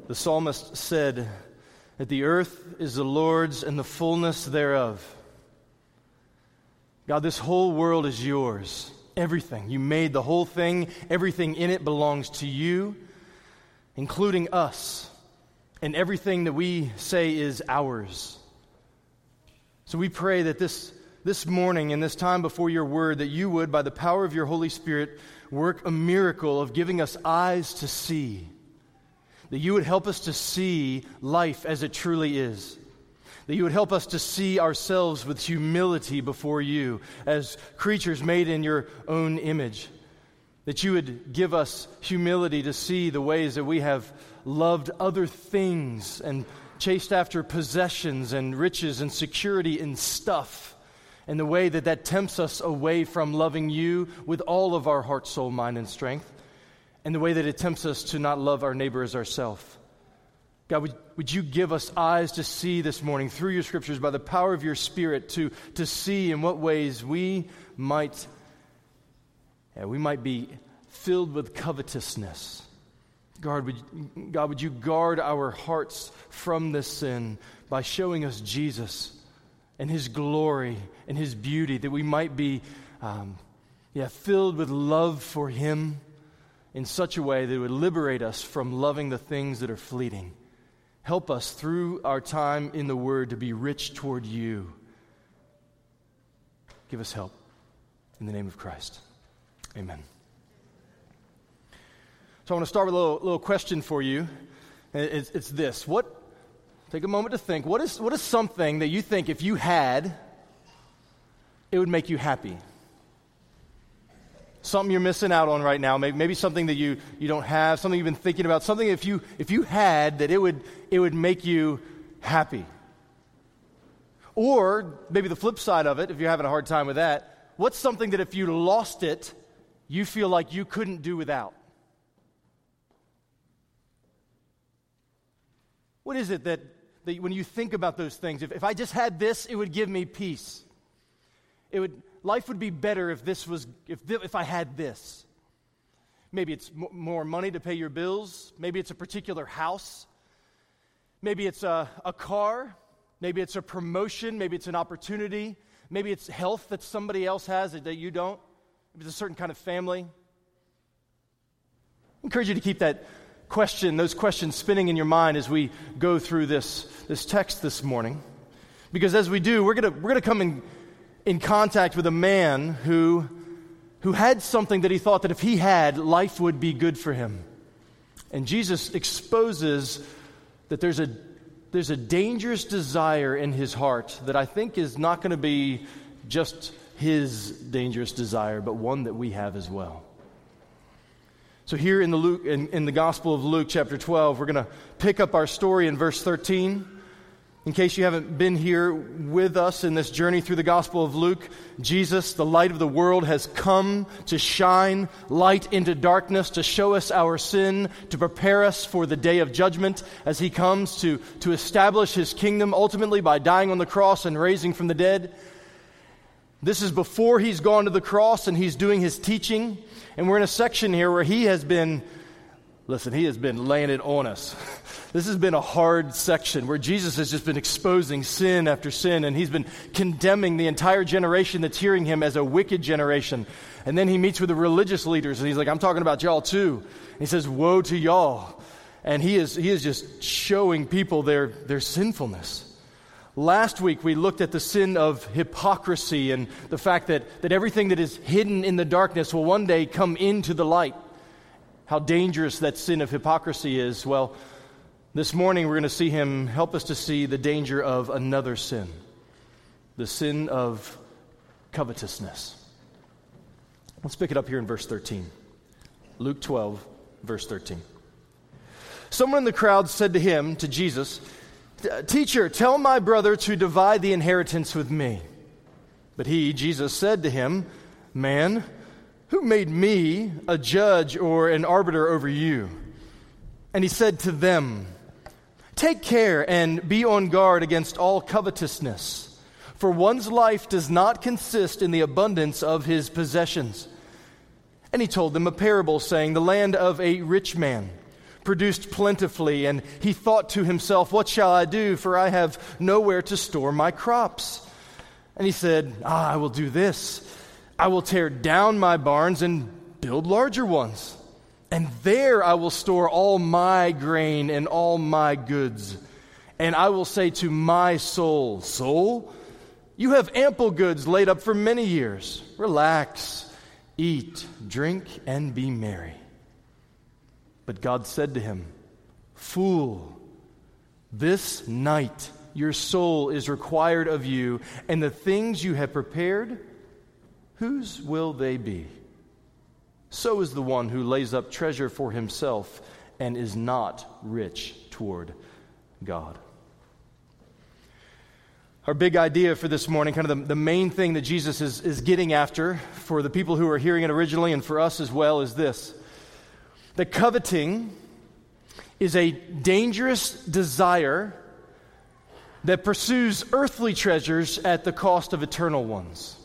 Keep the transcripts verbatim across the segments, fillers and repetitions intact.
The psalmist said that the earth is the Lord's and the fullness thereof. God, this whole world is yours. Everything. You made the whole thing. Everything in it belongs to you, including us, and everything that we say is ours. So we pray that this, this morning, in this time before your word, that you would, by the power of your Holy Spirit, work a miracle of giving us eyes to see. That you would help us to see life as it truly is. That you would help us to see ourselves with humility before you as creatures made in your own image. That you would give us humility to see the ways that we have loved other things and chased after possessions and riches and security and stuff, and the way that that tempts us away from loving you with all of our heart, soul, mind, and strength, and the way that it tempts us to not love our neighbor as ourselves. God, would, would you give us eyes to see this morning through your scriptures by the power of your Spirit to, to see in what ways we might, yeah, we might be filled with covetousness. God would, God, would you guard our hearts from this sin by showing us Jesus and His glory and His beauty, that we might be um, yeah, filled with love for Him in such a way that it would liberate us from loving the things that are fleeting. Help us through our time in the Word to be rich toward you. Give us help. In the name of Christ. Amen. So I want to start with a little, little question for you. It's, it's this. What? Take a moment to think. What is, what is something that you think if you had, it would make you happy? Something you're missing out on right now. Maybe, maybe something that you, you don't have, something you've been thinking about, something if you if you had that it would it would make you happy. Or maybe the flip side of it, if you're having a hard time with that, what's something that if you lost it, you feel like you couldn't do without? What is it that, that when you think about those things, if, if I just had this, it would give me peace. It would life would be better if this was if th- if I had this. Maybe it's m- more money to pay your bills. Maybe it's a particular house. Maybe it's a, a car. Maybe it's a promotion. Maybe it's an opportunity. Maybe it's health that somebody else has that, that you don't. Maybe it's a certain kind of family. I encourage you to keep that question, those questions spinning in your mind as we go through this, this text this morning. Because as we do, we're gonna we're gonna come in in contact with a man who, who had something that he thought that if he had, life would be good for him. And Jesus exposes that there's a, there's a dangerous desire in his heart that I think is not going to be just his dangerous desire, but one that we have as well. So here in the Luke, in, in the Gospel of Luke, chapter twelve, we're going to pick up our story in verse thirteen. In case you haven't been here with us in this journey through the Gospel of Luke, Jesus, the light of the world, has come to shine light into darkness, to show us our sin, to prepare us for the day of judgment as He comes to, to establish His kingdom, ultimately by dying on the cross and raising from the dead. This is before He's gone to the cross and He's doing His teaching. And we're in a section here where He has been, listen, He has been laying it on us. This has been a hard section where Jesus has just been exposing sin after sin, and He's been condemning the entire generation that's hearing Him as a wicked generation. And then He meets with the religious leaders, and He's like, I'm talking about y'all too. And He says, woe to y'all. And He is He is just showing people their, their sinfulness. Last week we looked at the sin of hypocrisy and the fact that, that everything that is hidden in the darkness will one day come into the light. How dangerous that sin of hypocrisy is. Well, this morning we're going to see Him help us to see the danger of another sin, the sin of covetousness. Let's pick it up here in verse thirteen. Luke twelve, verse thirteen. Someone in the crowd said to Him, to Jesus, Teacher, tell my brother to divide the inheritance with me. But He, Jesus, said to him, Man, who made me a judge or an arbiter over you? And He said to them, Take care and be on guard against all covetousness, for one's life does not consist in the abundance of his possessions. And He told them a parable, saying, The land of a rich man produced plentifully, and he thought to himself, what shall I do, for I have nowhere to store my crops? And he said, ah, I will do this. I will tear down my barns and build larger ones, and there I will store all my grain and all my goods. And I will say to my soul, soul, you have ample goods laid up for many years. Relax, eat, drink, and be merry. But God said to him, fool, this night your soul is required of you, and the things you have prepared, whose will they be? So is the one who lays up treasure for himself and is not rich toward God. Our big idea for this morning, kind of the, the main thing that Jesus is, is getting after for the people who are hearing it originally and for us as well, is this: that coveting is a dangerous desire that pursues earthly treasures at the cost of eternal ones.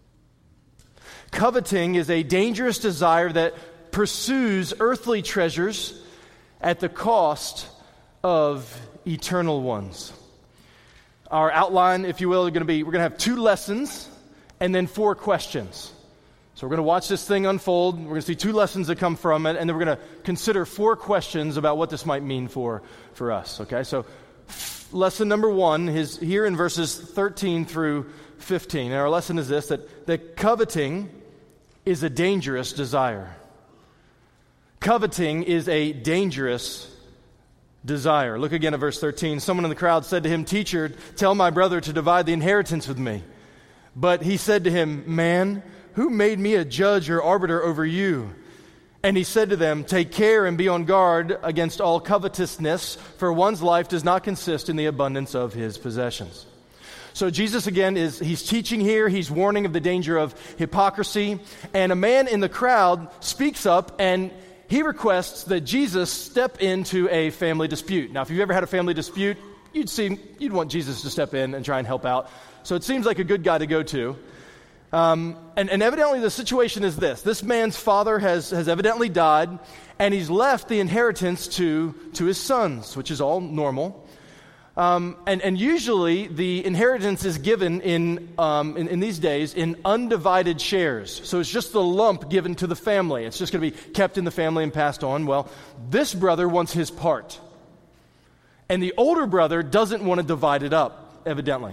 Coveting is a dangerous desire that pursues earthly treasures at the cost of eternal ones. Our outline, if you will, is going to be, we're going to have two lessons and then four questions. So we're going to watch this thing unfold. We're going to see two lessons that come from it, and then we're going to consider four questions about what this might mean for, for us. Okay, so lesson number one is here in verses thirteen through fifteen. And our lesson is this, that, that coveting is a dangerous desire. Coveting is a dangerous desire. Look again at verse thirteen. Someone in the crowd said to him, Teacher, tell my brother to divide the inheritance with me. But he said to him, Man, who made me a judge or arbiter over you? And he said to them, Take care and be on guard against all covetousness, for one's life does not consist in the abundance of his possessions. So Jesus again is, he's teaching here, he's warning of the danger of hypocrisy, and a man in the crowd speaks up and he requests that Jesus step into a family dispute. Now, if you've ever had a family dispute, you'd see, you'd want Jesus to step in and try and help out. So it seems like a good guy to go to. Um, and, and evidently the situation is this. This man's father has, has evidently died, and he's left the inheritance to, to his sons, which is all normal. Um, and, and usually the inheritance is given in, um, in, in these days in undivided shares. So it's just the lump given to the family. It's just going to be kept in the family and passed on. Well, this brother wants his part. And the older brother doesn't want to divide it up, evidently.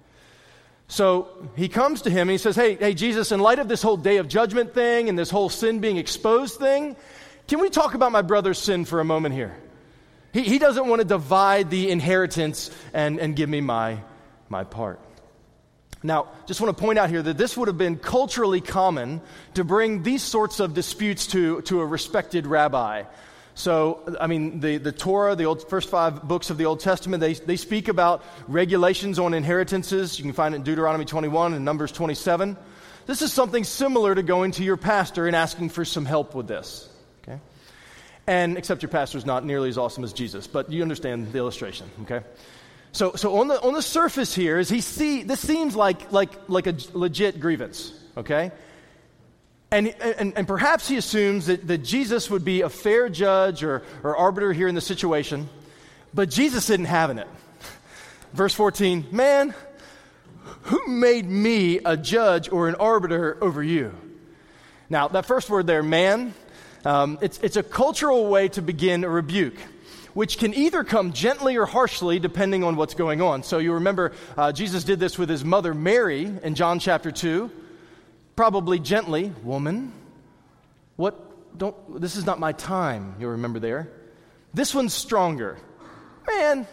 So he comes to him and he says, hey, hey, Jesus, in light of this whole day of judgment thing and this whole sin being exposed thing, can we talk about my brother's sin for a moment here? He, he doesn't want to divide the inheritance and, and give me my, my part. Now, just want to point out here that this would have been culturally common to bring these sorts of disputes to, to a respected rabbi. So, I mean, the, the Torah, the old, first five books of the Old Testament, they, they speak about regulations on inheritances. You can find it in Deuteronomy twenty-one and Numbers twenty-seven. This is something similar to going to your pastor and asking for some help with this. Okay? And except your pastor's not nearly as awesome as Jesus, but you understand the illustration, okay? So, so on the on the surface here, is he see this seems like like like a legit grievance, okay? And, and, and perhaps he assumes that, that Jesus would be a fair judge or, or arbiter here in the situation, but Jesus isn't having it. Verse fourteen, man, who made me a judge or an arbiter over you? Now, that first word there, man, um, it's, it's a cultural way to begin a rebuke, which can either come gently or harshly depending on what's going on. So you remember uh, Jesus did this with his mother Mary in John chapter two. Probably gently, woman, what, don't, this is not my time, you'll remember there. This one's stronger. Man,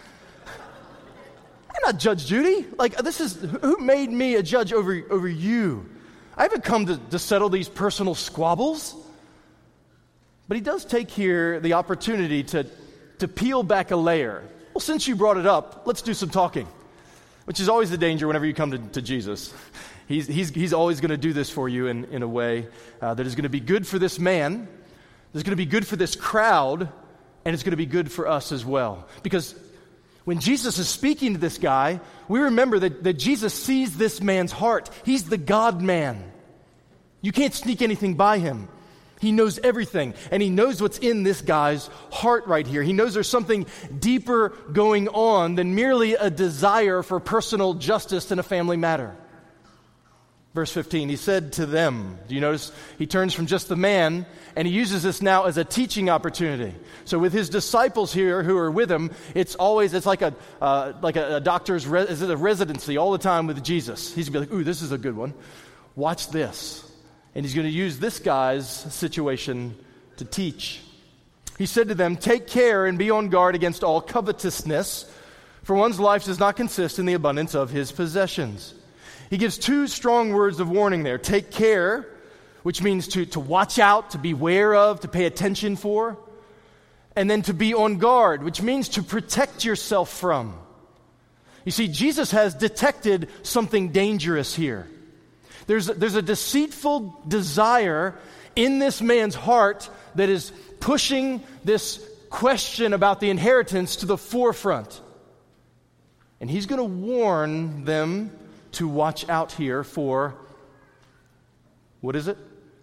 I'm not Judge Judy. Like, this is, who made me a judge over, over you? I haven't come to, to settle these personal squabbles. But he does take here the opportunity to, to peel back a layer. Well, since you brought it up, let's do some talking, which is always the danger whenever you come to, to Jesus. He's, he's, he's always going to do this for you in, in a way uh, that is going to be good for this man, that's going to be good for this crowd, and it's going to be good for us as well. Because when Jesus is speaking to this guy, we remember that, that Jesus sees this man's heart. He's the God-man. You can't sneak anything by him. He knows everything, and he knows what's in this guy's heart right here. He knows there's something deeper going on than merely a desire for personal justice in a family matter. Verse fifteen, he said to them, do you notice he turns from just the man, and he uses this now as a teaching opportunity. So with his disciples here who are with him, it's always, it's like a uh, like a, a doctor's re- is it a residency all the time with Jesus. He's going to be like, ooh, this is a good one. Watch this. And he's going to use this guy's situation to teach. He said to them, take care and be on guard against all covetousness, for one's life does not consist in the abundance of his possessions. He gives two strong words of warning there. Take care, which means to, to watch out, to beware of, to pay attention for. And then to be on guard, which means to protect yourself from. You see, Jesus has detected something dangerous here. There's, there's a deceitful desire in this man's heart that is pushing this question about the inheritance to the forefront. And he's going to warn them to watch out here for, what is it?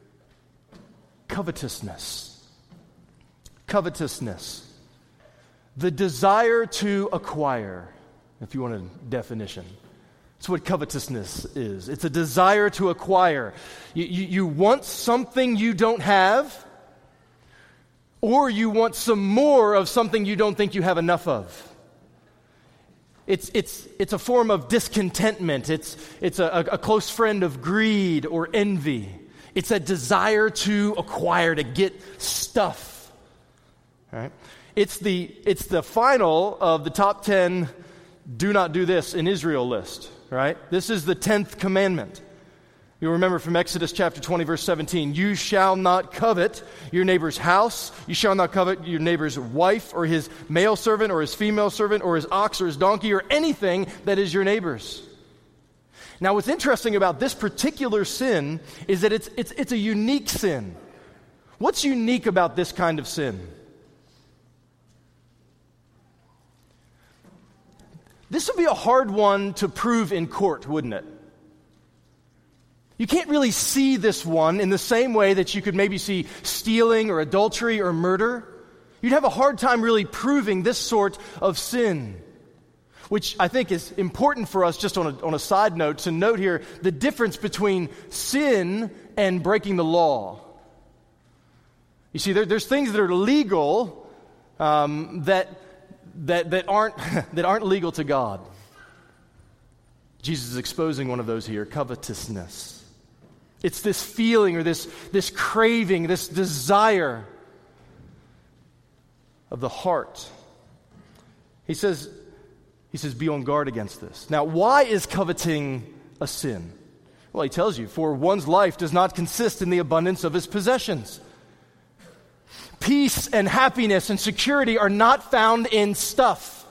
Covetousness. Covetousness. The desire to acquire, if you want a definition. That's what covetousness is. It's a desire to acquire. You, you, you want something you don't have, or you want some more of something you don't think you have enough of. It's, it's, it's a form of discontentment. It's, it's a, a close friend of greed or envy. It's a desire to acquire, to get stuff. All right? It's the, it's the final of the top ten do not do this in Israel list. Right? This is the tenth commandment. You'll remember from Exodus chapter twenty, verse seventeen, you shall not covet your neighbor's house. You shall not covet your neighbor's wife or his male servant or his female servant or his ox or his donkey or anything that is your neighbor's. Now, what's interesting about this particular sin is that it's, it's, it's a unique sin. What's unique about this kind of sin? This would be a hard one to prove in court, wouldn't it? You can't really see this one in the same way that you could maybe see stealing or adultery or murder. You'd have a hard time really proving this sort of sin, which I think is important for us, just on a, on a side note, to note here the difference between sin and breaking the law. You see, there, there's things that are legal um, that... That, that aren't that aren't legal to God. Jesus is exposing one of those here, covetousness. It's this feeling or this, this craving, this desire of the heart. He says, he says, be on guard against this. Now, why is coveting a sin? Well, he tells you, for one's life does not consist in the abundance of his possessions. Peace and happiness and security are not found in stuff.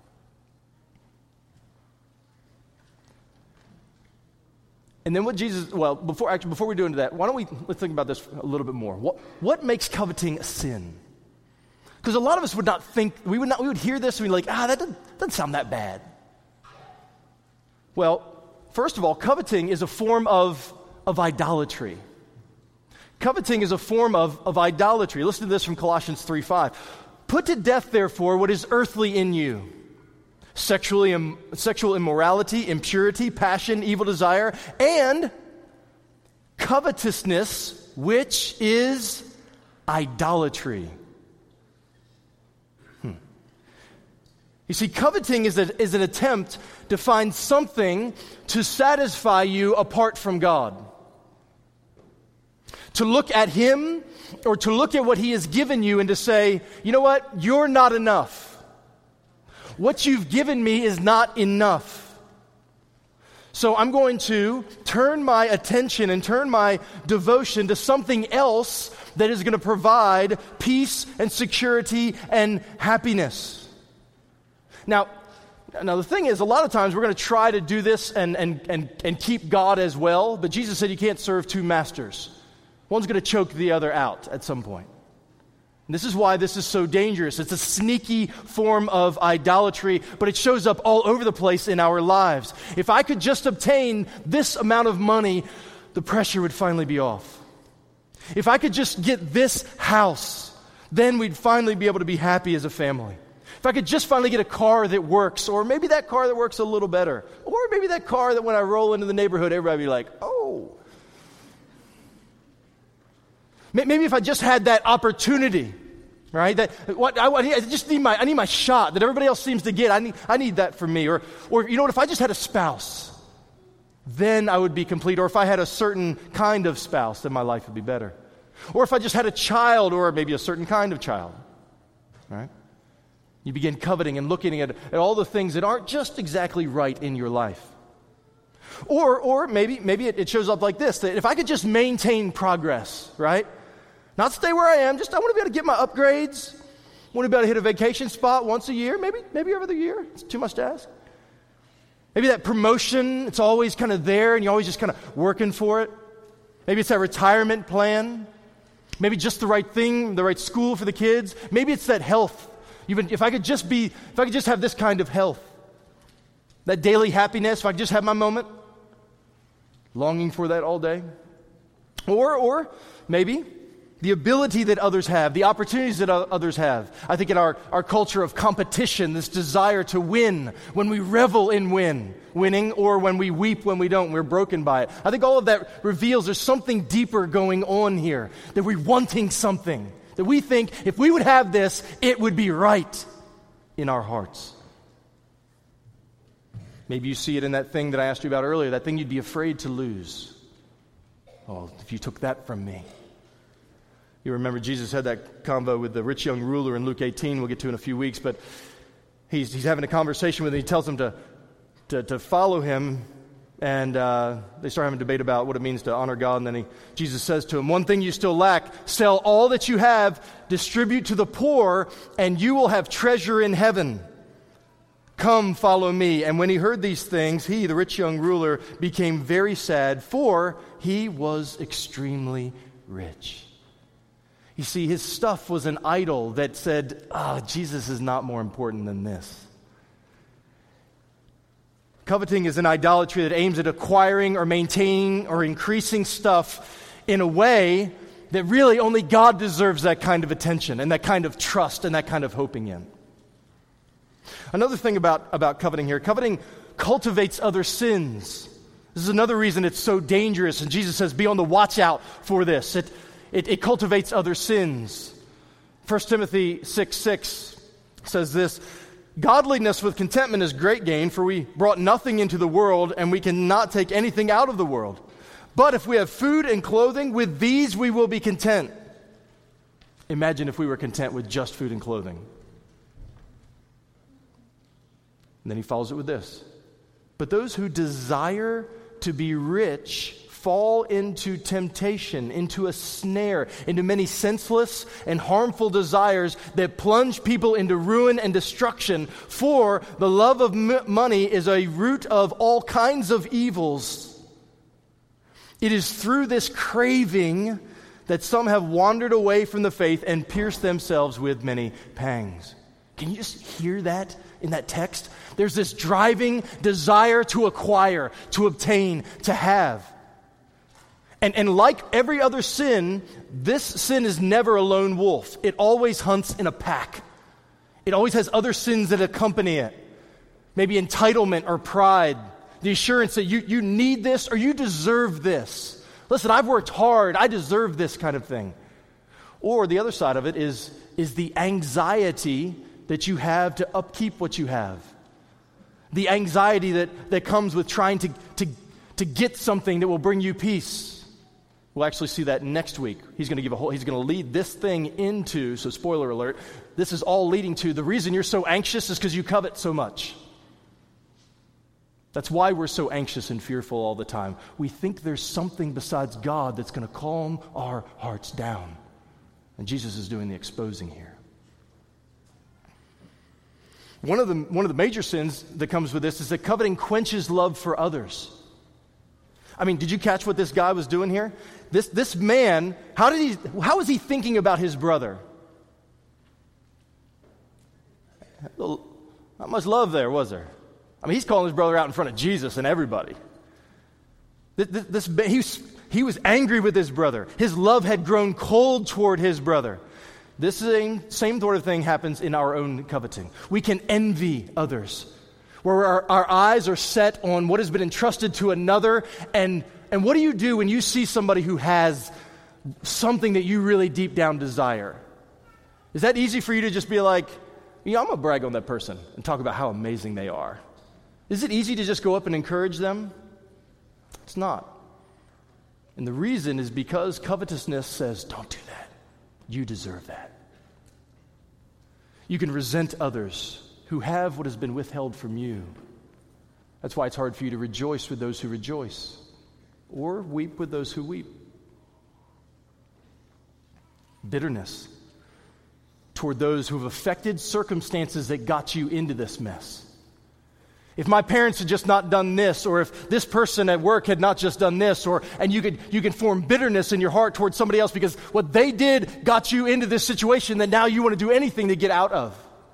And then what Jesus, well, before actually before we do into that, why don't we let's think about this a little bit more. What what makes coveting a sin? Because a lot of us would not think, we would not we would hear this and be like, ah, that doesn't, doesn't sound that bad. Well, first of all, coveting is a form of, of idolatry. Coveting is a form of, of idolatry. Listen to this from Colossians three five. Put to death, therefore, what is earthly in you. Sexually, im- sexual immorality, impurity, passion, evil desire, and covetousness, which is idolatry. Hmm. You see, coveting is, a, is an attempt to find something to satisfy you apart from God. To look at Him or to look at what He has given you and to say, you know what, you're not enough. What you've given me is not enough. So I'm going to turn my attention and turn my devotion to something else that is going to provide peace and security and happiness. Now, now the thing is, a lot of times we're going to try to do this and, and, and, and keep God as well, but Jesus said you can't serve two masters. One's going to choke the other out at some point. And this is why this is so dangerous. It's a sneaky form of idolatry, but it shows up all over the place in our lives. If I could just obtain this amount of money, the pressure would finally be off. If I could just get this house, then we'd finally be able to be happy as a family. If I could just finally get a car that works, or maybe that car that works a little better, or maybe that car that when I roll into the neighborhood, everybody would be like, oh. Maybe if I just had that opportunity, right? That what I, I just need my I need my shot that everybody else seems to get. I need I need that for me. Or or you know what? If I just had a spouse, then I would be complete. Or if I had a certain kind of spouse, then my life would be better. Or if I just had a child, or maybe a certain kind of child, right? You begin coveting and looking at, at all the things that aren't just exactly right in your life. Or or maybe maybe it, it shows up like this, that if I could just maintain progress, right? Not stay where I am, just I want to be able to get my upgrades. I want to be able to hit a vacation spot once a year, maybe maybe every other year. It's too much to ask. Maybe that promotion, it's always kind of there and you're always just kind of working for it. Maybe it's that retirement plan. Maybe just the right thing, the right school for the kids. Maybe it's that health. Even if I could just be, if I could just have this kind of health, that daily happiness, if I could just have my moment, longing for that all day. Or, or maybe the ability that others have, the opportunities that others have. I think in our, our culture of competition, this desire to win, when we revel in win, winning, or when we weep when we don't, we're broken by it. I think all of that reveals there's something deeper going on here, that we're wanting something, that we think if we would have this, it would be right in our hearts. Maybe you see it in that thing that I asked you about earlier, that thing you'd be afraid to lose. Oh, if you took that from me. You remember Jesus had that convo with the rich young ruler in Luke eighteen, we'll get to in a few weeks, but he's he's having a conversation with him. He tells him to, to, to follow him, and uh, they start having a debate about what it means to honor God, and then he, Jesus says to him, one thing you still lack, sell all that you have, distribute to the poor, and you will have treasure in heaven. Come, follow me. And when he heard these things, he, the rich young ruler, became very sad, for he was extremely rich. You see, his stuff was an idol that said, ah, oh, Jesus is not more important than this. Coveting is an idolatry that aims at acquiring or maintaining or increasing stuff in a way that really only God deserves that kind of attention and that kind of trust and that kind of hoping in. Another thing about, about coveting here, coveting cultivates other sins. This is another reason it's so dangerous, and Jesus says, be on the watch out for this. It It, it cultivates other sins. First Timothy six six says this, godliness with contentment is great gain, for we brought nothing into the world, and we cannot take anything out of the world. But if we have food and clothing, with these we will be content. Imagine if we were content with just food and clothing. And then he follows it with this. But those who desire to be rich fall into temptation, into a snare, into many senseless and harmful desires that plunge people into ruin and destruction. For the love of m- money is a root of all kinds of evils. It is through this craving that some have wandered away from the faith and pierced themselves with many pangs. Can you just hear that in that text? There's this driving desire to acquire, to obtain, to have. And, and like every other sin, this sin is never a lone wolf. It always hunts in a pack. It always has other sins that accompany it. Maybe entitlement or pride. The assurance that you, you need this or you deserve this. Listen, I've worked hard. I deserve this kind of thing. Or the other side of it is, is the anxiety that you have to upkeep what you have. The anxiety that, that comes with trying to, to, to get something that will bring you peace. We'll actually see that next week. He's going to give a whole, he's going to lead this thing into, so spoiler alert, this is all leading to the reason you're so anxious is because you covet so much. That's why we're so anxious and fearful all the time. We think there's something besides God that's going to calm our hearts down. And Jesus is doing the exposing here. One of the, one of the major sins that comes with this is that coveting quenches love for others. I mean, did you catch what this guy was doing here? This this man, how did he how was he thinking about his brother? Not much love there, was there? I mean, he's calling his brother out in front of Jesus and everybody. This, this, this he was he was angry with his brother. His love had grown cold toward his brother. This same, same sort of thing happens in our own coveting. We can envy others, where our, our eyes are set on what has been entrusted to another. And, and what do you do when you see somebody who has something that you really deep down desire? Is that easy for you to just be like, yeah, I'm going to brag on that person and talk about how amazing they are? Is it easy to just go up and encourage them? It's not. And the reason is because covetousness says, don't do that. You deserve that. You can resent others who have what has been withheld from you. That's why it's hard for you to rejoice with those who rejoice or weep with those who weep. Bitterness toward those who have affected circumstances that got you into this mess. If my parents had just not done this, or if this person at work had not just done this, or and you could you can form bitterness in your heart towards somebody else because what they did got you into this situation that now you want to do anything to get out of.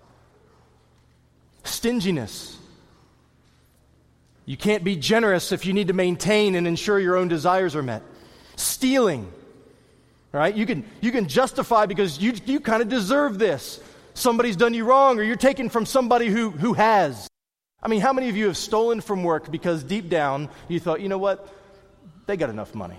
Stinginess. You can't be generous if you need to maintain and ensure your own desires are met. Stealing. Right? You can you can justify because you you kind of deserve this. Somebody's done you wrong, or you're taking from somebody who who has. I mean, how many of you have stolen from work because deep down you thought, you know what, they got enough money?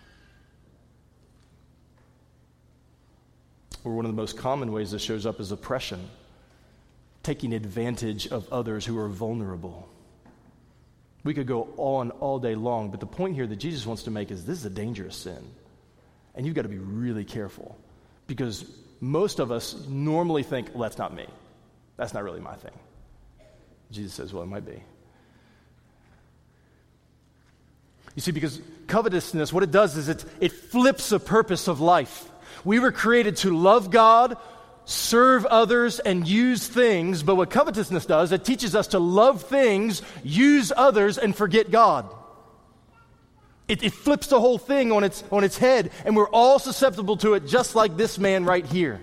Or one of the most common ways this shows up is oppression, taking advantage of others who are vulnerable. We could go on all day long, but the point here that Jesus wants to make is this is a dangerous sin. And you've got to be really careful because most of us normally think, well, that's not me. That's not really my thing. Jesus says, well, it might be. You see, because covetousness, what it does is it, it flips the purpose of life. We were created to love God, serve others, and use things. But what covetousness does, it teaches us to love things, use others, and forget God. It, it flips the whole thing on its, on its head, and we're all susceptible to it, just like this man right here.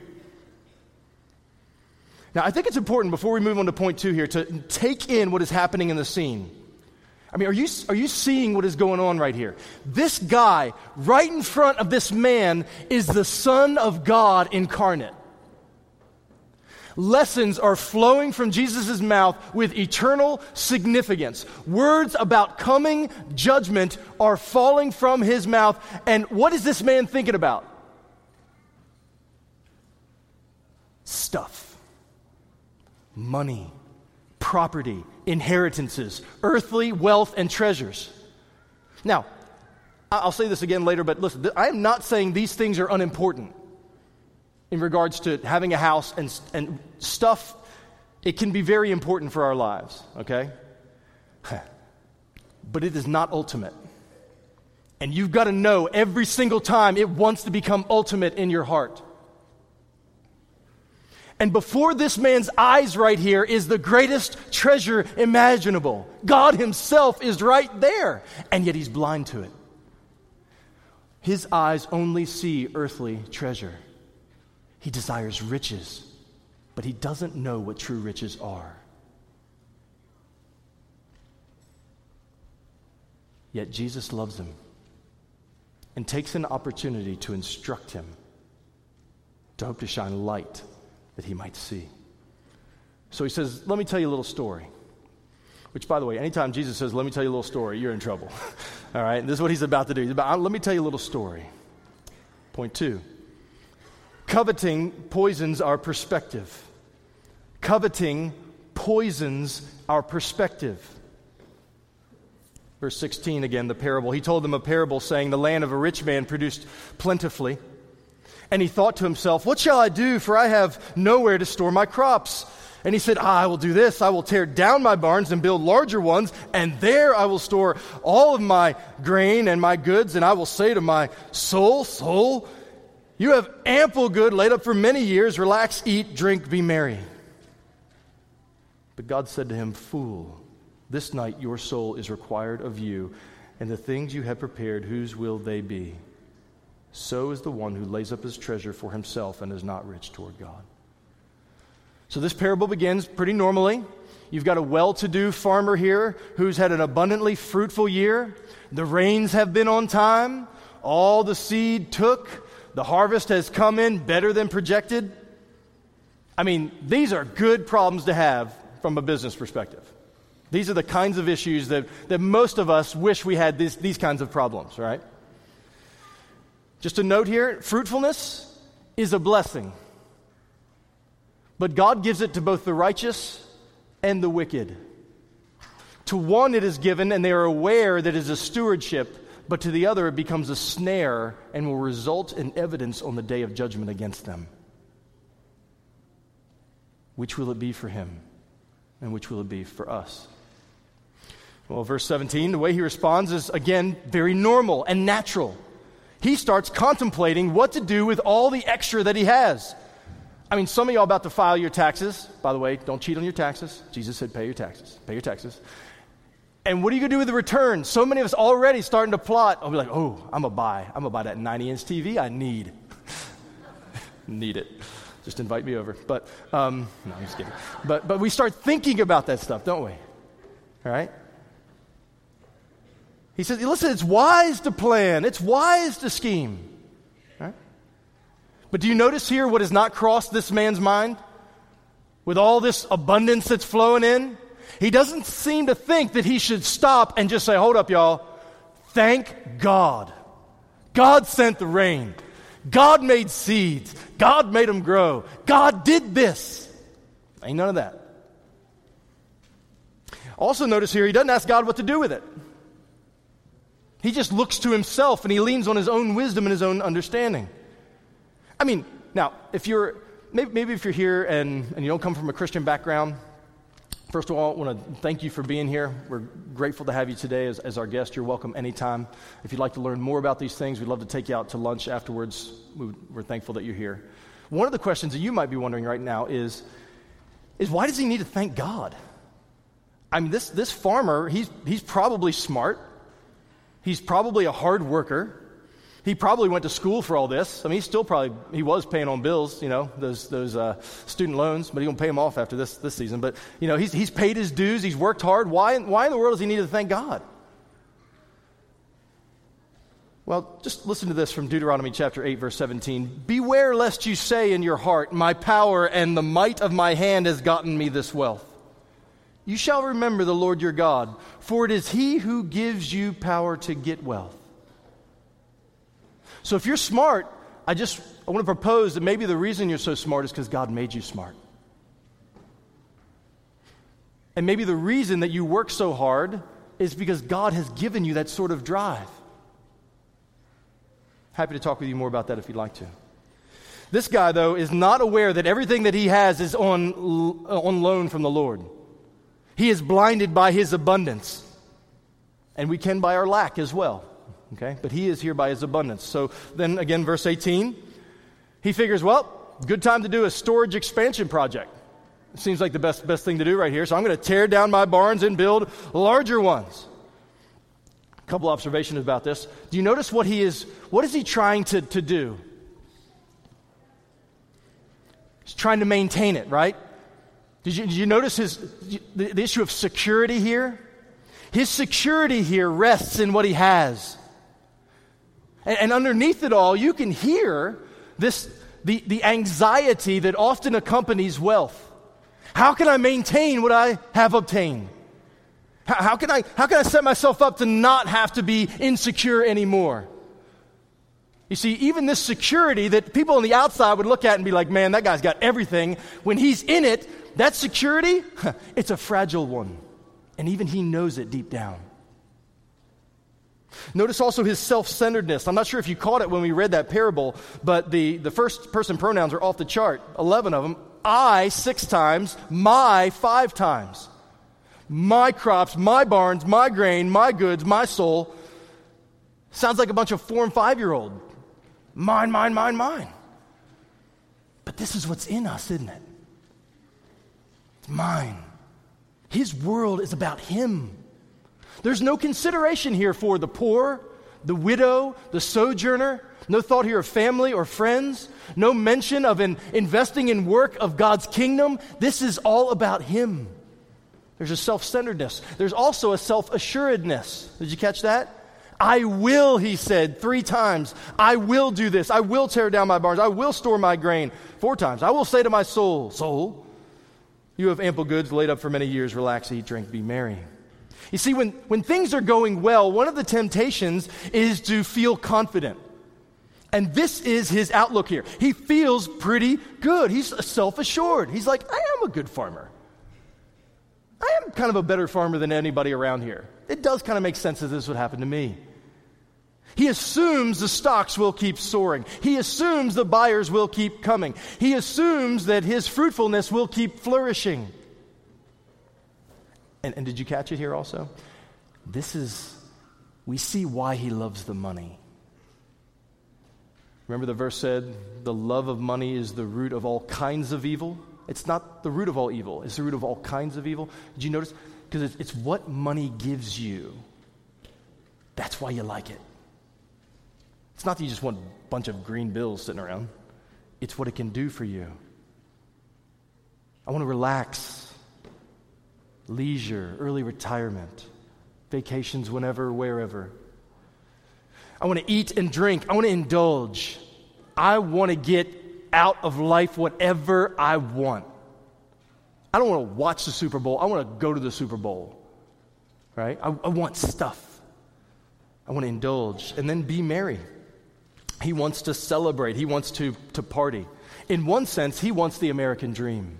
Now, I think it's important, before we move on to point two here, to take in what is happening in the scene. I mean, are you, are you seeing what is going on right here? This guy, right in front of this man, is the Son of God incarnate. Lessons are flowing from Jesus' mouth with eternal significance. Words about coming judgment are falling from his mouth. And what is this man thinking about? Stuff. Money, property, inheritances, earthly wealth, and treasures. Now, I'll say this again later, but listen, I am not saying these things are unimportant in regards to having a house and, and stuff. It can be very important for our lives, okay? But it is not ultimate. And you've got to know every single time it wants to become ultimate in your heart. And before this man's eyes right here is the greatest treasure imaginable. God himself is right there, and yet he's blind to it. His eyes only see earthly treasure. He desires riches, but he doesn't know what true riches are. Yet Jesus loves him and takes an opportunity to instruct him, to hope to shine light that he might see. So he says, let me tell you a little story. Which, by the way, anytime Jesus says, let me tell you a little story, you're in trouble. All right? This is what he's about to do. He's about, let me tell you a little story. Point two. Coveting poisons our perspective. Coveting poisons our perspective. Verse sixteen again, the parable. He told them a parable saying, the land of a rich man produced plentifully. And he thought to himself, what shall I do? For I have nowhere to store my crops. And he said, ah, I will do this. I will tear down my barns and build larger ones, and there I will store all of my grain and my goods. And I will say to my soul, soul, you have ample good laid up for many years. Relax, eat, drink, be merry. But God said to him, fool, this night your soul is required of you, and the things you have prepared, whose will they be? So is the one who lays up his treasure for himself and is not rich toward God. So this parable begins pretty normally. You've got a well-to-do farmer here who's had an abundantly fruitful year. The rains have been on time. all the seed took, the harvest has come in better than projected. I mean, these are good problems to have from a business perspective. These are the kinds of issues that, that most of us wish we had this, these kinds of problems, right? Just a note here, fruitfulness is a blessing. But God gives it to both the righteous and the wicked. To one it is given, and they are aware that it is a stewardship, but to the other it becomes a snare and will result in evidence on the day of judgment against them. Which will it be for him, and which will it be for us? Well, verse seventeen, the way he responds is, again, very normal and natural. He starts contemplating what to do with all the extra that he has. I mean, some of y'all about to file your taxes. By the way, don't cheat on your taxes. Jesus said pay your taxes. Pay your taxes. And what are you going to do with the return? So many of us already starting to plot. I'll be like, oh, I'm going to buy. I'm going to buy that ninety-inch T V I need. Need it. Just invite me over. But, um, no, I'm just kidding. But, but we start thinking about that stuff, don't we? All right? He says, listen, it's wise to plan. It's wise to scheme. Right? But do you notice here what has not crossed this man's mind? With all this abundance that's flowing in, he doesn't seem to think that he should stop and just say, hold up, y'all. Thank God. God sent the rain. God made seeds. God made them grow. God did this. Ain't none of that. Also notice here, he doesn't ask God what to do with it. He just looks to himself and he leans on his own wisdom and his own understanding. I mean, now, if you're, maybe, maybe if you're here and, and you don't come from a Christian background, first of all, I want to thank you for being here. We're grateful to have you today as, as our guest. You're welcome anytime. If you'd like to learn more about these things, we'd love to take you out to lunch afterwards. We, we're thankful that you're here. One of the questions that you might be wondering right now is, is why does he need to thank God? I mean, this, this farmer, he's, he's probably smart. He's probably a hard worker. He probably went to school for all this. I mean, he's still probably, he was paying on bills, you know, those those uh, student loans, but he's going to pay them off after this this season. But, you know, he's he's paid his dues. He's worked hard. Why, why in the world does he need to thank God? Well, just listen to this from Deuteronomy chapter eight, verse seventeen. Beware lest you say in your heart, my power and the might of my hand has gotten me this wealth. You shall remember the Lord your God, for it is he who gives you power to get wealth. So if you're smart, I just I want to propose that maybe the reason you're so smart is because God made you smart. And maybe the reason that you work so hard is because God has given you that sort of drive. Happy to talk with you more about that if you'd like to. This guy, though, is not aware that everything that he has is on, on loan from the Lord. He is blinded by his abundance. And we can by our lack as well. Okay? But he is here by his abundance. So then again, verse eighteen, he figures, well, good time to do a storage expansion project. It seems like the best, best thing to do right here. So I'm going to tear down my barns and build larger ones. A couple observations about this. Do you notice what he is, what is he trying to, to do? He's trying to maintain it, right? Did you, did you notice his the, the issue of security here? His security here rests in what he has. And, and underneath it all, you can hear this the, the anxiety that often accompanies wealth. How can I maintain what I have obtained? How, how can I how can I set myself up to not have to be insecure anymore? You see, even this security that people on the outside would look at and be like, man, that guy's got everything. When he's in it, that security, it's a fragile one. And even he knows it deep down. Notice also his self-centeredness. I'm not sure if you caught it when we read that parable, but the, the first person pronouns are off the chart. eleven of them. I, six times. My, five times. My crops, my barns, my grain, my goods, my soul. Sounds like a bunch of four and five-year-old. Mine, mine, mine, mine. But this is what's in us, isn't it? It's mine. His world is about him. There's no consideration here for the poor, the widow, the sojourner. No thought here of family or friends. No mention of an investing in work of God's kingdom. This is all about him. There's a self-centeredness. There's also a self-assuredness. Did you catch that? I will, he said three times, I will do this. I will tear down my barns. I will store my grain. Four times. I will say to my soul, soul, you have ample goods laid up for many years. Relax, eat, drink, be merry. You see, when, when things are going well, one of the temptations is to feel confident. And this is his outlook here. He feels pretty good. He's self-assured. He's like, I am a good farmer. I am kind of a better farmer than anybody around here. It does kind of make sense that this would happen to me. He assumes the stocks will keep soaring. He assumes the buyers will keep coming. He assumes that his fruitfulness will keep flourishing. And, and did you catch it here also? This is, we see why he loves the money. Remember the verse said, the love of money is the root of all kinds of evil? It's not the root of all evil. It's the root of all kinds of evil. Did you notice? Because it's, it's what money gives you. That's why you like it. It's not that you just want a bunch of green bills sitting around. It's what it can do for you. I want to relax. Leisure, early retirement, vacations whenever, wherever. I want to eat and drink. I want to indulge. I want to get out of life whatever I want. I don't want to watch the Super Bowl. I want to go to the Super Bowl. Right? I, I want stuff. I want to indulge and then be merry. He wants to celebrate. He wants to, to party. In one sense, he wants the American dream.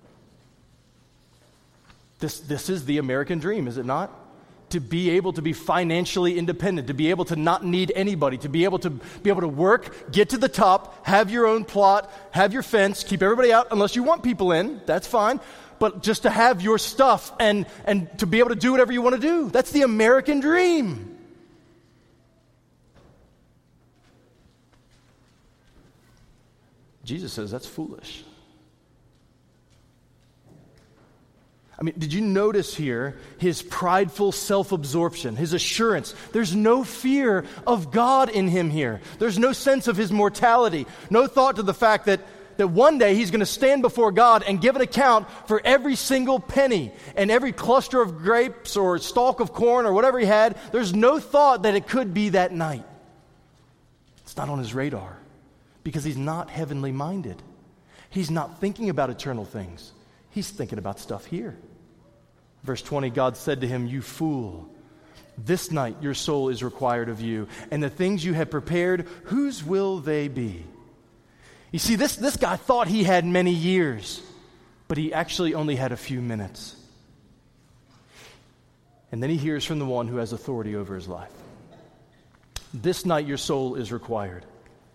This, this is the American dream, is it not? To be able to be financially independent, to be able to not need anybody, to be able to be able to work, get to the top, have your own plot, have your fence, keep everybody out unless you want people in, that's fine. But just to have your stuff and, and to be able to do whatever you want to do. That's the American dream. Jesus says that's foolish. I mean, did you notice here his prideful self-absorption, his assurance? There's no fear of God in him here. There's no sense of his mortality, no thought to the fact that, that one day he's going to stand before God and give an account for every single penny and every cluster of grapes or stalk of corn or whatever he had. There's no thought that it could be that night. It's not on his radar because he's not heavenly minded. He's not thinking about eternal things. He's thinking about stuff here. Verse twenty, God said to him, you fool, this night your soul is required of you, and the things you have prepared, whose will they be? You see, this, this guy thought he had many years, but he actually only had a few minutes. And then he hears from the one who has authority over his life. This night your soul is required.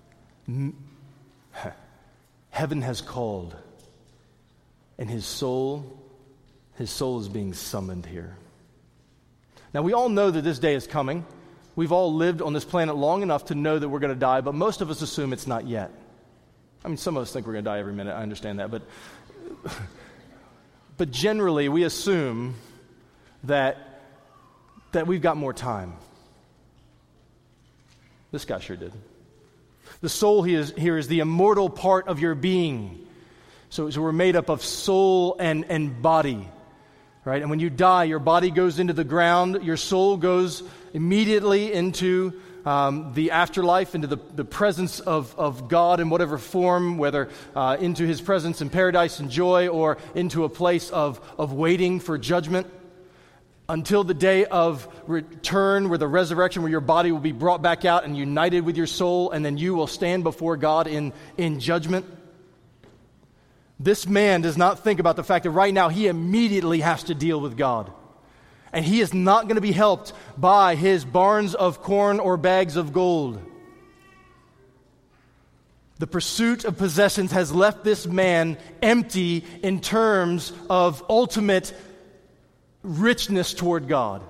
Heaven has called. And his soul, his soul is being summoned here. Now, we all know that this day is coming. We've all lived on this planet long enough to know that we're going to die, but most of us assume it's not yet. I mean, some of us think we're going to die every minute. I understand that, but but generally, we assume that that we've got more time. This guy sure did. The soul here is, here is the immortal part of your being. So, so we're made up of soul and, and body, right? And when you die, your body goes into the ground. Your soul goes immediately into um, the afterlife, into the, the presence of, of God in whatever form, whether uh, into his presence in paradise and joy or into a place of, of waiting for judgment until the day of return, where the resurrection, where your body will be brought back out and united with your soul, and then you will stand before God in, in judgment. This man does not think about the fact that right now he immediately has to deal with God. And he is not going to be helped by his barns of corn or bags of gold. The pursuit of possessions has left this man empty in terms of ultimate richness toward God.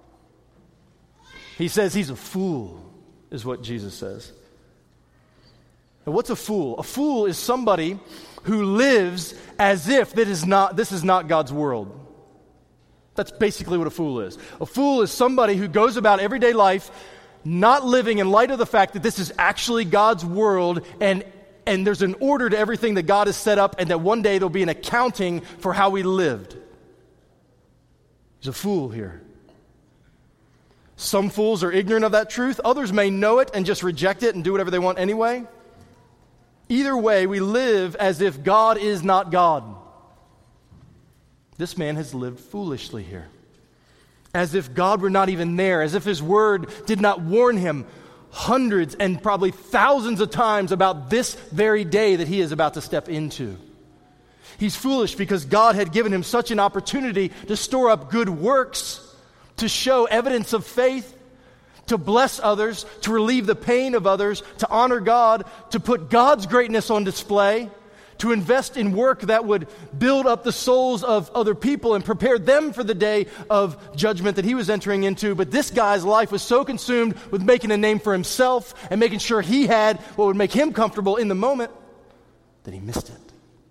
He says he's a fool, is what Jesus says. And what's a fool? A fool is somebody who lives as if that is not, this is not God's world. That's basically what a fool is. A fool is somebody who goes about everyday life not living in light of the fact that this is actually God's world, and, and there's an order to everything that God has set up, and that one day there'll be an accounting for how we lived. He's a fool here. Some fools are ignorant of that truth. Others may know it and just reject it and do whatever they want anyway. Either way, we live as if God is not God. This man has lived foolishly here. As if God were not even there, as if his word did not warn him hundreds and probably thousands of times about this very day that he is about to step into. He's foolish because God had given him such an opportunity to store up good works, to show evidence of faith, to bless others, to relieve the pain of others, to honor God, to put God's greatness on display, to invest in work that would build up the souls of other people and prepare them for the day of judgment that he was entering into. But this guy's life was so consumed with making a name for himself and making sure he had what would make him comfortable in the moment that he missed it.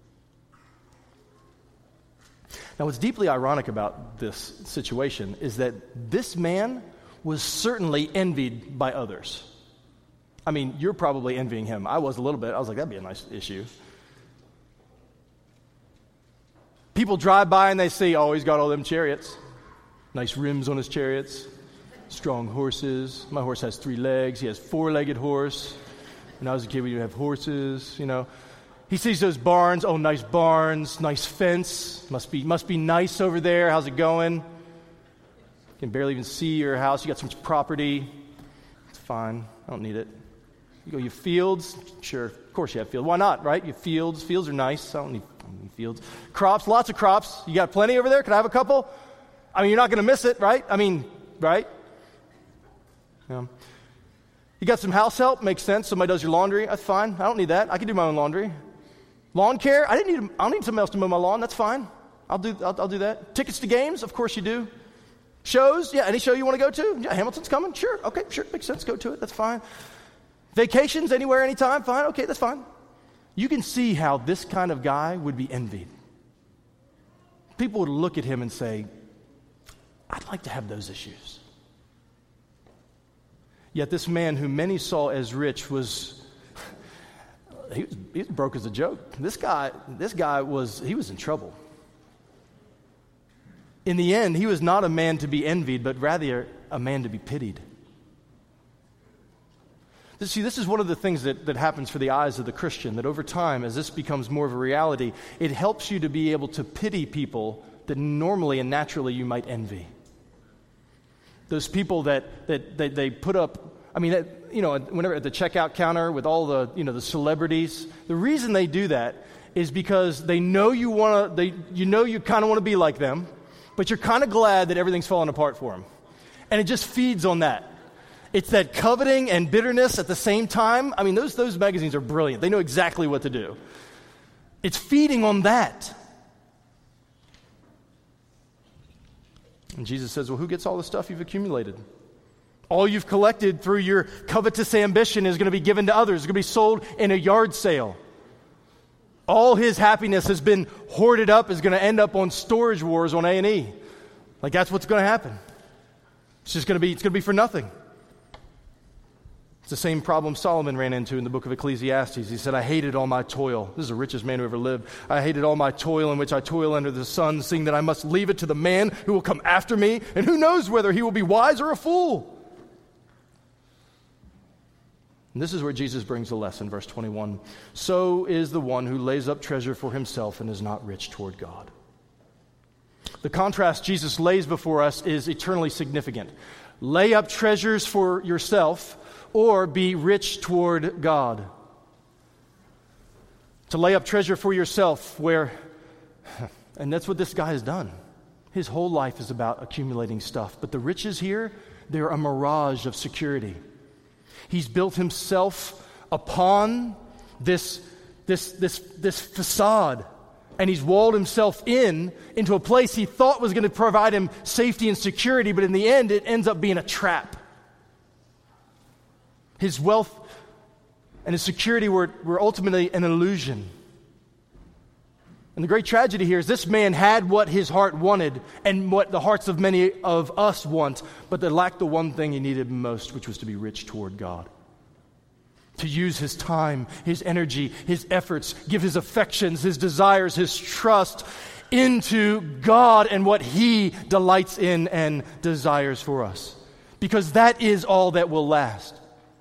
Now, what's deeply ironic about this situation is that this man was certainly envied by others. I mean, you're probably envying him. I was a little bit. I was like, that'd be a nice issue. People drive by and they see, oh, he's got all them chariots. Nice rims on his chariots. Strong horses. My horse has three legs. He has four-legged horse. When I was a kid, we would have horses, you know. He sees those barns. Oh, nice barns. Nice fence. Must be, must be nice over there. How's it going? Can barely even see your house. You got some property. It's fine. I don't need it. You go, you fields? Sure. Of course you have fields. Why not, right? You fields. Fields are nice. I don't need fields. Crops, lots of crops. You got plenty over there? Could I have a couple? I mean, you're not going to miss it, right? I mean, right? Yeah. You got some house help? Makes sense. Somebody does your laundry. That's fine. I don't need that. I can do my own laundry. Lawn care? I didn't need. I don't need somebody else to mow my lawn. That's fine. I'll do. I'll, I'll do that. Tickets to games? Of course you do. Shows? Yeah. Any show you want to go to? Yeah. Hamilton's coming. Sure. Okay. Sure. Makes sense. Go to it. That's fine. Vacations? Anywhere, anytime? Fine. Okay. That's fine. You can see how this kind of guy would be envied. People would look at him and say, I'd like to have those issues. Yet this man who many saw as rich was, he was, he was broke as a joke. This guy, this guy was, he was in trouble. In the end, he was not a man to be envied, but rather a man to be pitied. See, this is one of the things that, that happens for the eyes of the Christian, that over time, as this becomes more of a reality, it helps you to be able to pity people that normally and naturally you might envy. Those people that, that, that they put up, I mean, that, you know, whenever at the checkout counter with all the, you know, the celebrities, the reason they do that is because they know you want to, they, you know you kind of want to be like them, but you're kind of glad that everything's falling apart for them. And it just feeds on that. It's that coveting and bitterness at the same time. I mean, those, those magazines are brilliant. They know exactly what to do. It's feeding on that. And Jesus says, well, who gets all the stuff you've accumulated? All you've collected through your covetous ambition is going to be given to others. It's going to be sold in a yard sale. All his happiness has been hoarded up, is going to end up on Storage Wars on A and E. Like, that's what's going to happen. It's just going to be, it's going to be for nothing. It's the same problem Solomon ran into in the book of Ecclesiastes. He said, I hated all my toil. This is the richest man who ever lived. I hated all my toil in which I toil under the sun, seeing that I must leave it to the man who will come after me, and who knows whether he will be wise or a fool. And this is where Jesus brings the lesson, verse twenty-one. So is the one who lays up treasure for himself and is not rich toward God. The contrast Jesus lays before us is eternally significant. Lay up treasures for yourself, or be rich toward God. To lay up treasure for yourself where, and that's what this guy has done. His whole life is about accumulating stuff. But the riches here, they're a mirage of security. He's built himself upon this, this, this, this facade, and he's walled himself in into a place he thought was going to provide him safety and security, but in the end, it ends up being a trap. His wealth and his security were, were ultimately an illusion. And the great tragedy here is this man had what his heart wanted and what the hearts of many of us want, but they lacked the one thing he needed most, which was to be rich toward God. To use his time, his energy, his efforts, give his affections, his desires, his trust into God and what he delights in and desires for us. because that is all that will last.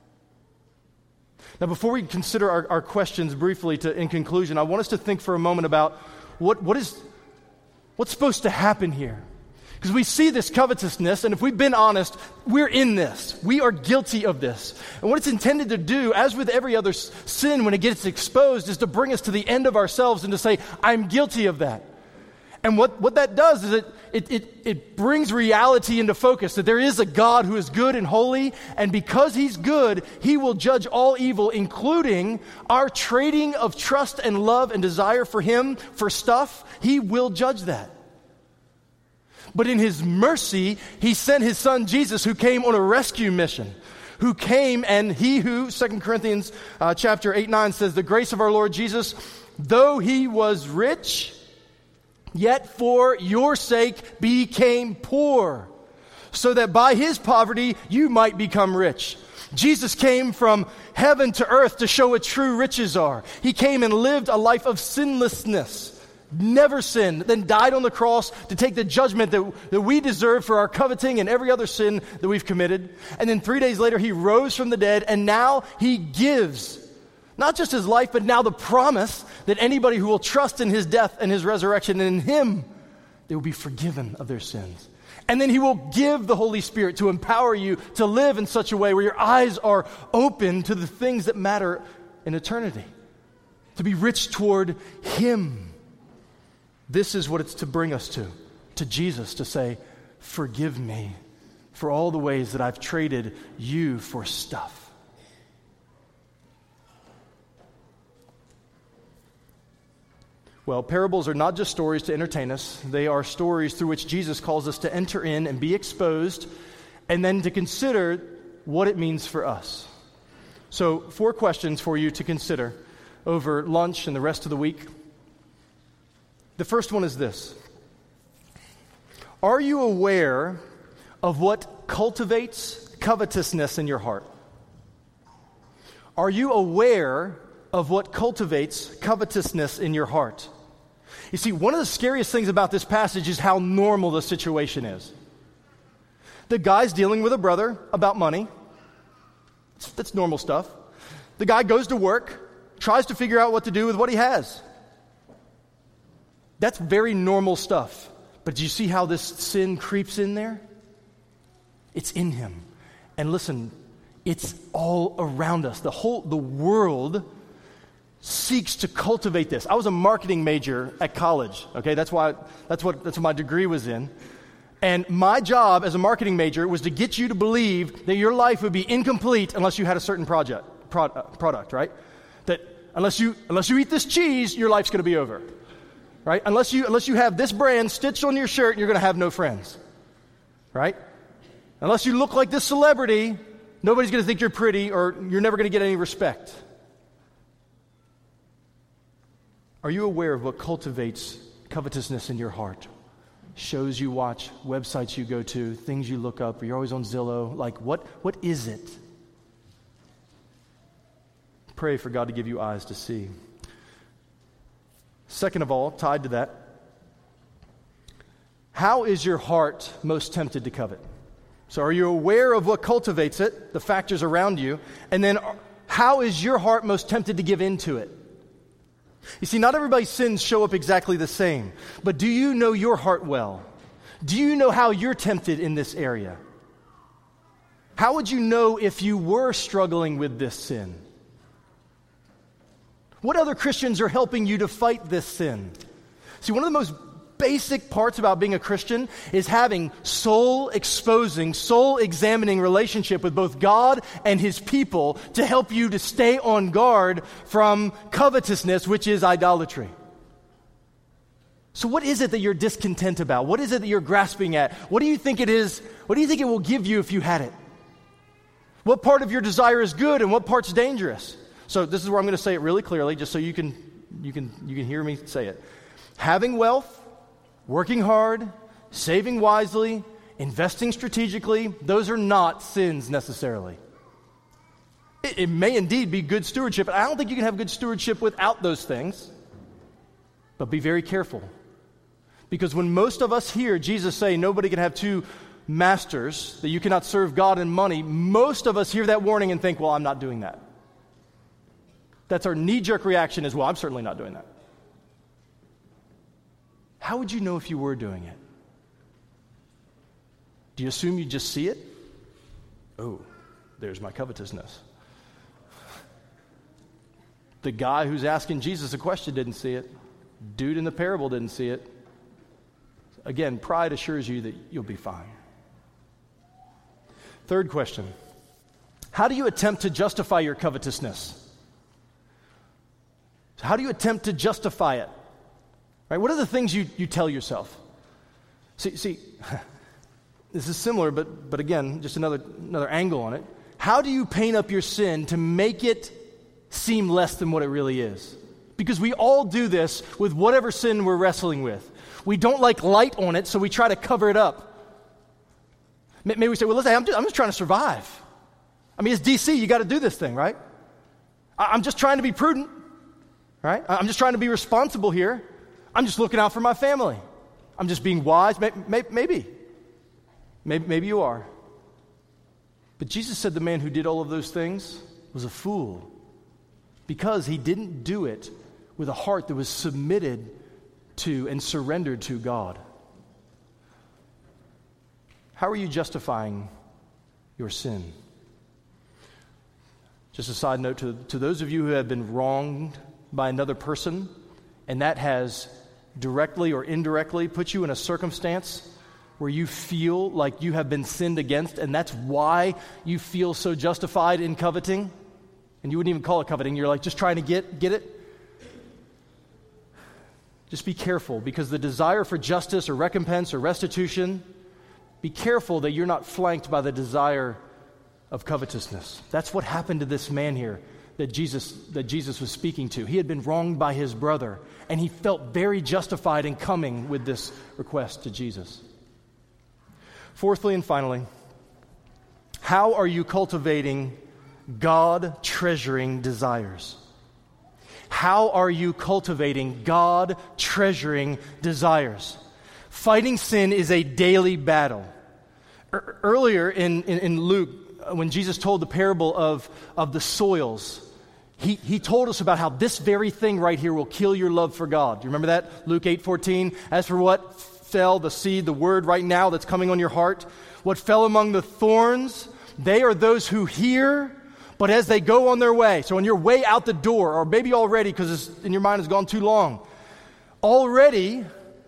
Now, before we consider our, our questions briefly to, in conclusion, I want us to think for a moment about what, what is, what's supposed to happen here. Because we see this covetousness, and if we've been honest, we're in this. We are guilty of this. And what it's intended to do, as with every other s- sin when it gets exposed, is to bring us to the end of ourselves and to say, I'm guilty of that. And what, what that does is it, it, it, it brings reality into focus, that there is a God who is good and holy, and because he's good, he will judge all evil, including our trading of trust and love and desire for him for stuff. He will judge that. But in his mercy, he sent his son Jesus, who came on a rescue mission, who came and he who, Second Corinthians uh, chapter eight, nine says, the grace of our Lord Jesus, though he was rich, yet for your sake became poor, so that by his poverty you might become rich. Jesus came from heaven to earth to show what true riches are. He came and lived a life of sinlessness, never sinned, then died on the cross to take the judgment that, that we deserve for our coveting and every other sin that we've committed. And then three days later, he rose from the dead, and now he gives not just his life, but now the promise that anybody who will trust in his death and his resurrection and in him, they will be forgiven of their sins. And then he will give the Holy Spirit to empower you to live in such a way where your eyes are open to the things that matter in eternity, to be rich toward him. This is what it's to bring us to, to Jesus, to say, forgive me for all the ways that I've traded you for stuff. Well, parables are not just stories to entertain us. They are stories through which Jesus calls us to enter in and be exposed, and then to consider what it means for us. So, four questions for you to consider over lunch and the rest of the week. The first one is this: are you aware of what cultivates covetousness in your heart? Are you aware of what cultivates covetousness in your heart? You see, one of the scariest things about this passage is how normal the situation is. The guy's dealing with a brother about money. That's normal stuff. The guy goes to work, tries to figure out what to do with what he has. That's very normal stuff. But do you see how this sin creeps in there? It's in him. And listen, it's all around us. The whole, the world seeks to cultivate this. I was a marketing major at college, okay? That's why, that's what, that's what my degree was in. And my job as a marketing major was to get you to believe that your life would be incomplete unless you had a certain project, pro, uh, product, right? That unless you, unless you eat this cheese, your life's going to be over, right? Unless you, unless you have this brand stitched on your shirt, you're going to have no friends, right? Unless you look like this celebrity, nobody's going to think you're pretty, or you're never going to get any respect. Are you aware of what cultivates covetousness in your heart? Shows you watch, websites you go to, things you look up, or you're always on Zillow. Like, what, what is it? Pray for God to give you eyes to see. Second of all, tied to that, how is your heart most tempted to covet? So are you aware of what cultivates it, the factors around you? And then how is your heart most tempted to give into it? You see, not everybody's sins show up exactly the same. But do you know your heart well? Do you know how you're tempted in this area? How would you know if you were struggling with this sin? What other Christians are helping you to fight this sin? See, one of the most basic parts about being a Christian is having soul-exposing, soul-examining relationship with both God and his people to help you to stay on guard from covetousness, which is idolatry. So what is it that you're discontent about? What is it that you're grasping at? What do you think it is? What do you think it will give you if you had it? What part of your desire is good and what part's dangerous? So this is where I'm going to say it really clearly, just so you can you can you can hear me say it. Having wealth, working hard, saving wisely, investing strategically, those are not sins necessarily. It, it may indeed be good stewardship, but I don't think you can have good stewardship without those things. But be very careful. Because when most of us hear Jesus say nobody can have two masters, that you cannot serve God and money, most of us hear that warning and think, well, I'm not doing that. That's our knee-jerk reaction is, well, I'm certainly not doing that. How would you know if you were doing it? Do you assume you just see it? Oh, there's my covetousness. The guy who's asking Jesus a question didn't see it. Dude in the parable didn't see it. Again, pride assures you that you'll be fine. Third question. How do you attempt to justify your covetousness? How do you attempt to justify it? Right? What are the things you, you tell yourself? See, see this is similar, but, but again, just another, another angle on it. How do you paint up your sin to make it seem less than what it really is? Because we all do this with whatever sin we're wrestling with. We don't like light on it, so we try to cover it up. Maybe we say, well, listen, I'm just, I'm just trying to survive. I mean, it's D C, you got to do this thing, right? I'm just trying to be prudent, right? I'm just trying to be responsible here. I'm just looking out for my family. I'm just being wise. Maybe. Maybe, maybe you are. But Jesus said the man who did all of those things was a fool because he didn't do it with a heart that was submitted to and surrendered to God. How are you justifying your sin? Just a side note to, to those of you who have been wronged by another person, and that has directly or indirectly put you in a circumstance where you feel like you have been sinned against, and that's why you feel so justified in coveting, and you wouldn't even call it coveting, you're like just trying to get, get it. Just be careful, because the desire for justice or recompense or restitution, be careful that you're not flanked by the desire of covetousness. That's what happened to this man here that Jesus, that Jesus was speaking to. He had been wronged by his brother, and he felt very justified in coming with this request to Jesus. Fourthly and finally, how are you cultivating God-treasuring desires? How are you cultivating God-treasuring desires? Fighting sin is a daily battle. E- earlier in, in, in Luke, when Jesus told the parable of, of the soils, he, he told us about how this very thing right here will kill your love for God. Do you remember that? Luke eight fourteen. As for what fell, the seed, the word right now that's coming on your heart, what fell among the thorns, they are those who hear, but as they go on their way, so on your way out the door, or maybe already because in your mind has gone too long, already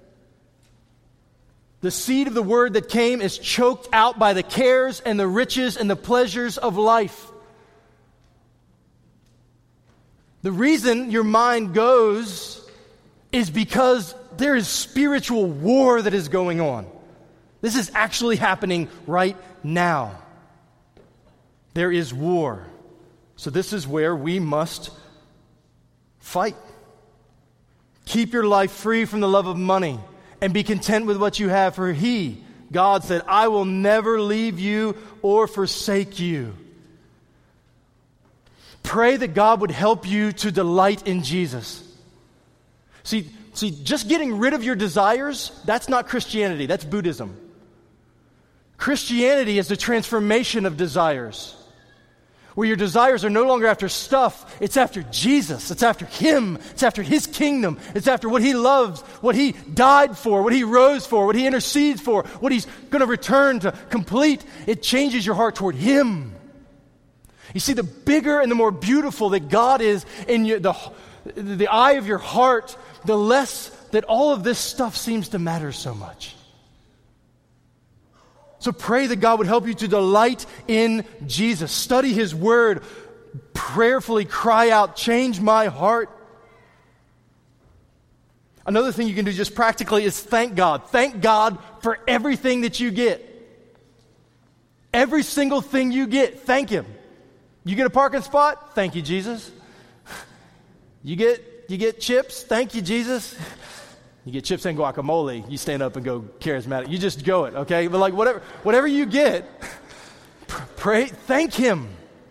the seed of the word that came is choked out by the cares and the riches and the pleasures of life. The reason your mind goes is because there is spiritual war that is going on. This is actually happening right now. There is war. So this is where we must fight. Keep your life free from the love of money and be content with what you have, for He, God, said, I will never leave you or forsake you. Pray that God would help you to delight in Jesus. See, see, just getting rid of your desires, that's not Christianity, that's Buddhism. Christianity is the transformation of desires, where your desires are no longer after stuff, it's after Jesus, it's after Him, it's after His kingdom, it's after what He loves, what He died for, what He rose for, what He intercedes for, what He's going to return to complete. It changes your heart toward Him. You see, the bigger and the more beautiful that God is in your, the, the eye of your heart, the less that all of this stuff seems to matter so much. So pray that God would help you to delight in Jesus. Study His Word. Prayerfully cry out, change my heart. Another thing you can do just practically is thank God. Thank God for everything that you get. Every single thing you get, thank Him. You get a parking spot? Thank you, Jesus. You get, you get chips? Thank you, Jesus. You get chips and guacamole, you stand up and go charismatic. You just go it, okay? But like whatever whatever you get, pray, thank Him.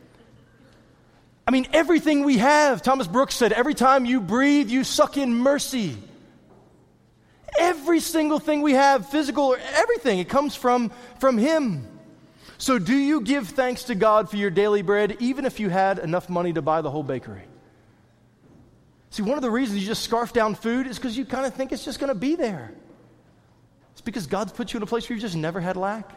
I mean, everything we have, Thomas Brooks said, every time you breathe, you suck in mercy. Every single thing we have, physical or everything, it comes from, from Him. So do you give thanks to God for your daily bread, even if you had enough money to buy the whole bakery? See, one of the reasons you just scarf down food is because you kind of think it's just going to be there. It's because God's put you in a place where you've just never had lack.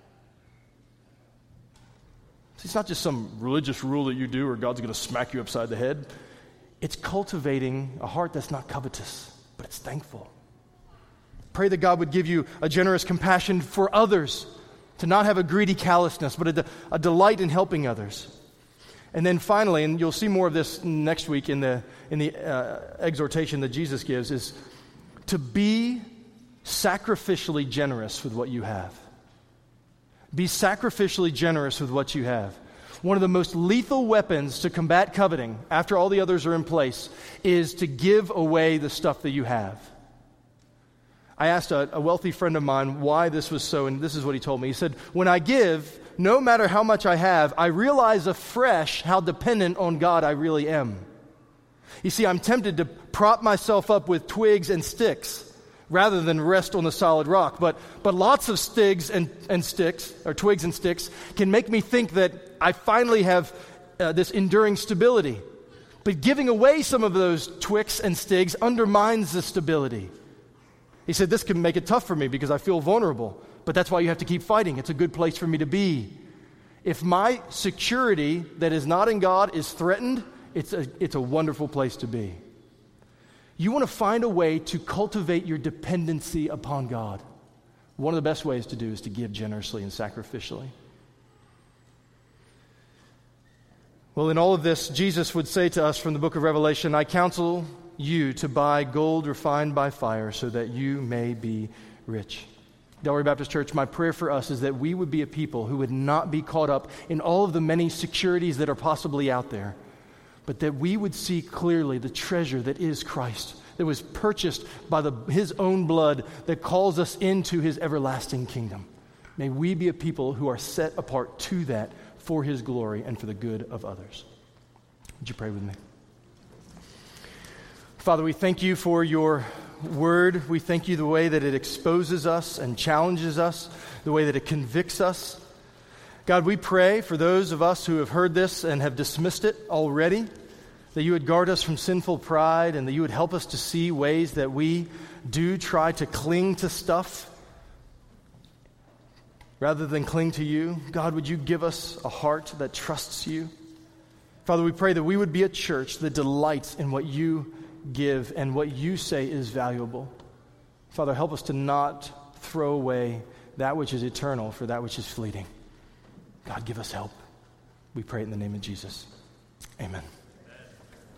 See, it's not just some religious rule that you do or God's going to smack you upside the head. It's cultivating a heart that's not covetous, but it's thankful. Pray that God would give you a generous compassion for others, to not have a greedy callousness, but a, de- a delight in helping others. And then finally, and you'll see more of this next week in the in the uh, exhortation that Jesus gives, is to be sacrificially generous with what you have. Be sacrificially generous with what you have. One of the most lethal weapons to combat coveting, after all the others are in place, is to give away the stuff that you have. I asked a, a wealthy friend of mine why this was so, and this is what he told me. He said, when I give, no matter how much I have, I realize afresh how dependent on God I really am. You see, I'm tempted to prop myself up with twigs and sticks rather than rest on the solid rock. But but lots of sticks and, and sticks, or twigs and sticks, can make me think that I finally have uh, this enduring stability. But giving away some of those twigs and sticks undermines the stability. He said, this can make it tough for me because I feel vulnerable. But that's why you have to keep fighting. It's a good place for me to be. If my security that is not in God is threatened, it's a, it's a wonderful place to be. You want to find a way to cultivate your dependency upon God. One of the best ways to do is to give generously and sacrificially. Well, in all of this, Jesus would say to us from the book of Revelation, I counsel you to buy gold refined by fire so that you may be rich. Delray Baptist Church, my prayer for us is that we would be a people who would not be caught up in all of the many securities that are possibly out there, but that we would see clearly the treasure that is Christ, that was purchased by the, His own blood that calls us into His everlasting kingdom. May we be a people who are set apart to that for His glory and for the good of others. Would you pray with me? Father, we thank you for your word. We thank you the way that it exposes us and challenges us, the way that it convicts us. God, we pray for those of us who have heard this and have dismissed it already, that you would guard us from sinful pride and that you would help us to see ways that we do try to cling to stuff rather than cling to you. God, would you give us a heart that trusts you? Father, we pray that we would be a church that delights in what you give and what you say is valuable. Father, help us to not throw away that which is eternal for that which is fleeting. God, give us help. We pray it in the name of Jesus. Amen.